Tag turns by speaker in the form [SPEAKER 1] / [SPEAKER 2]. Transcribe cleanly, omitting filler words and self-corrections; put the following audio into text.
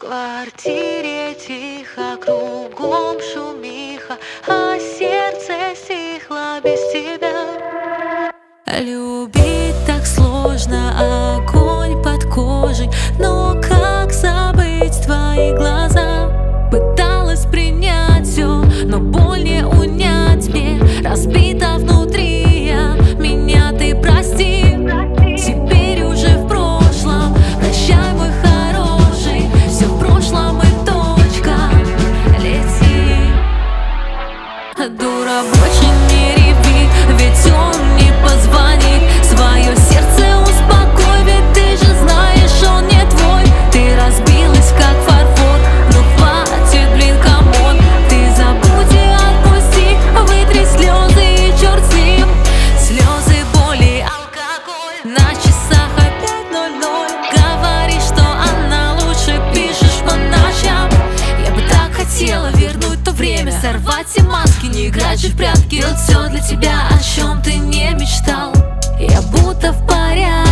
[SPEAKER 1] квартире тихо, кругом шумиха, а сердце стихло без тебя. Любить так сложно, огонь под кожей, но как забыть твои глаза? Пыталась принять все, но боль не унять мне, разбита внутри я. Меня ты прости, теперь уже в прошлом. Прощай, мой хороший, все в прошлом и точка. Лети, дура, больше не реви, ведь он не позвонит. Свое сердце успокой, ведь ты же знаешь, он не твой. Ты разбилась, как фарфор, ну хватит, блин, камон. Ты забудь и отпусти, вытри слезы и черт с ним. Слезы, боли, алкоголь, на часах опять 00. Говоришь, что она лучше, пишешь по ночам. Я бы так хотела вернуть то время, сорвать все маски, не играть же в прятки. Делать все для тебя, о чем ты не мечтал. Я будто в порядке.